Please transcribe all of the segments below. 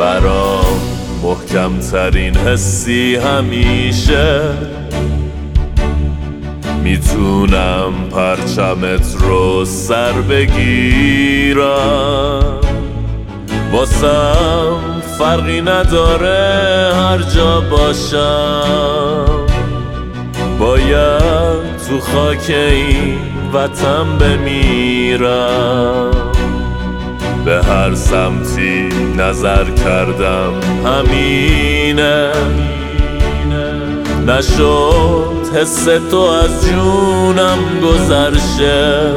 برام محکم ترین حسی همیشه. میتونم پرچمت رو سر بگیرم، واسم فرقی نداره هر جا باشم. باید تو خاک این وطن بمیرم. به هر سمتی نظر کردم همینه، نشد حس تو از جونم گذرشه.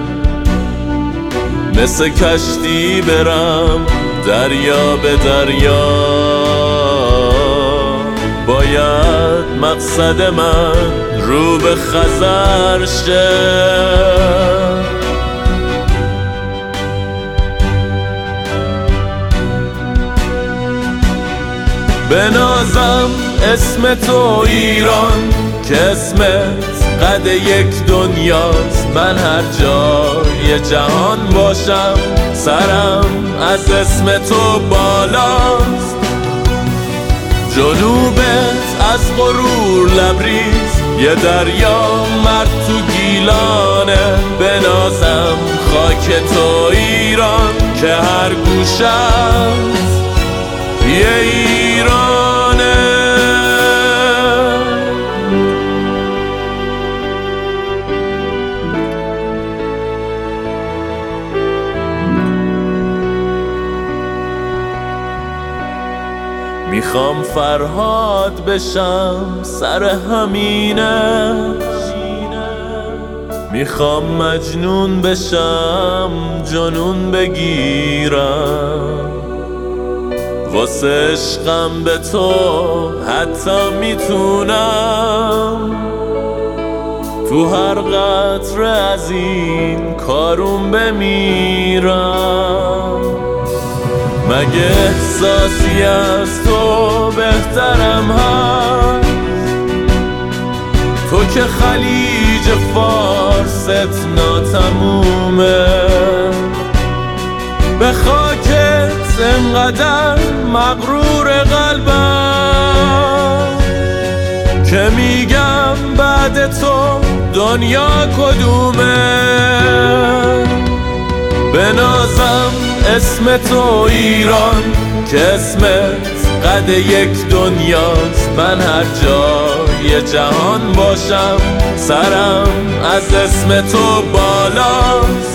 مثل کشتی برم دریا به دریا، باید مقصد من رو به خزر شه. بنازم اسم تو ایران که اسمت قد یک دنیاست. من هر جای جهان باشم سرم از اسم تو بالاست. جنوبت از غرور لبریز، یه دریا مرد تو گیلانه. بنازم خاک تو ایران که هر گوشت یه ایرانه. میخوام فرهاد بشم سر همینه، میخوام مجنون بشم جنون بگیرم. واسه عشقم به تو حتی میتونم تو هر قطره از این کارون بمیرم. مگه احساسی از تو بهترم هست؟ تو که خلیج فارست ناتمومه. به خاکت انقدر مغرور قلبم که میگم بعد تو دنیا کدومه. بنازم اسم تو ایران که اسمت قد یک دنیاست. من هر جای جهان باشم سرم از اسم تو بالاست.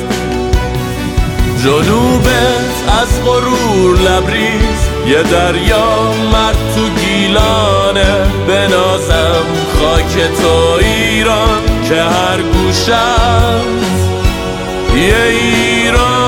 جنوبت از غرور لبریز، یه دریا مرد تو گیلانه. بنازم خاک تو ایران که هر گوشت یه ایران.